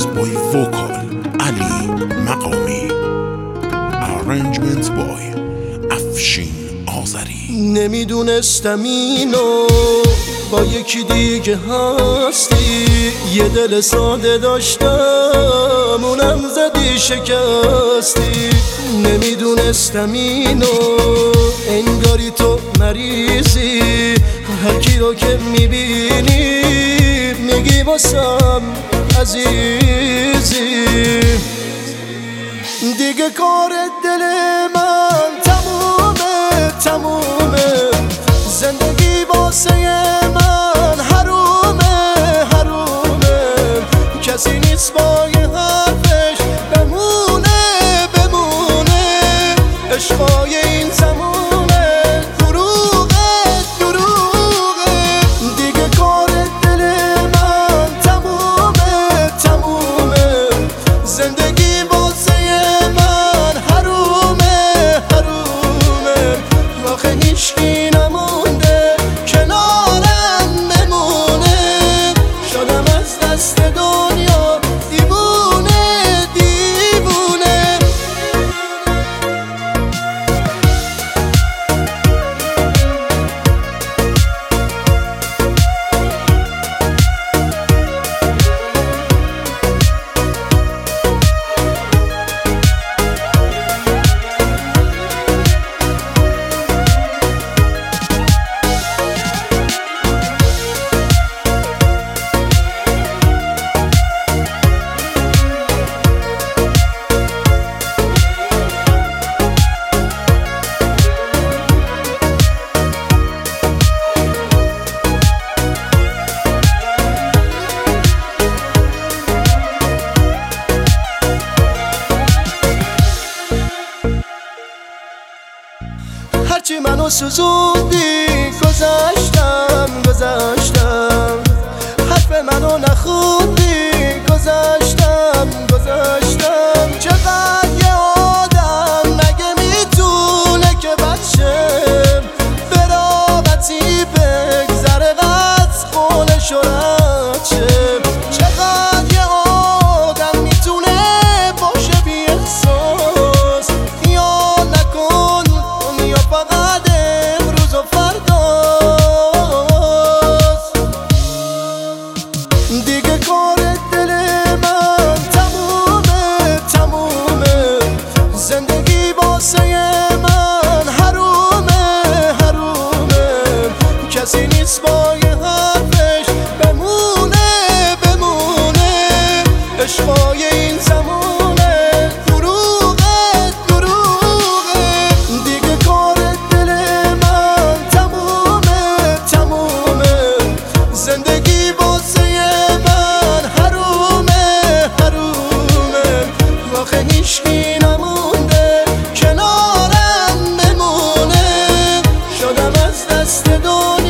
by vocal Ali Maqami. Arrangement by افشین آذری. نمیدونستم اینو با یکی دیگه هستی، یه دل ساده داشتم اونم زدی شکستی. نمیدونستم اینو انگاری تو مریضی، هر کی رو که میبینی میگی واسم عزیزی. دیگه کار دل من تمومه، زندگی واسه من حرومه، کسی نیست با یه حرفش بمونه، عشقای این زمونه دروغه. دیگه کار دل من تمومه، زندگی واسه من حرومه، آخه هیچکی نمونده کنارم بمونه، شدم از دست دنیا دیوونه. هرچی منو سوزوندی گذشتم، حرف منو نخوندی گذشتم. چقدر یه آدم مگه میتونه که بچه به راحتی بگذره از خونش و رچه؟ چقدر یه آدم میتونه باشه بی احساس، یا نکن یا فقط امروز و فرداست. دیگه کار دل من تمومه، زندگی واسه من حرومه، کسی نیست با یه حرفش بمونه، عشقای این زمونه دروغه. دیگه کار دل من تمومه، زندگی واسه من حرومه، آخه هیچکی نمونده کنارم بمونه، شدم از دست دنیا